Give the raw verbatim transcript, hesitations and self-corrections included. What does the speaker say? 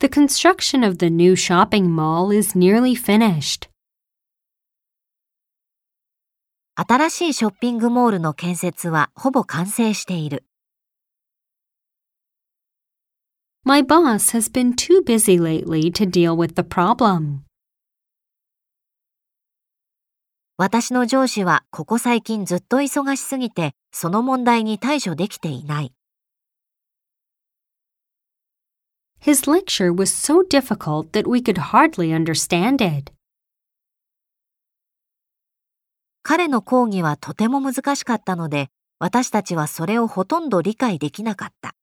The construction of the new shopping mall is nearly finished. 新しいショッピングモールの建設はほぼ完成している。 My boss has been too busy lately to deal with the problem. 私の上司はここ最近ずっと忙しすぎて、その問題に対処できていない。 His lecture was so difficult that we could hardly understand it. 彼の講義はとても難しかったので、私たちはそれをほとんど理解できなかった。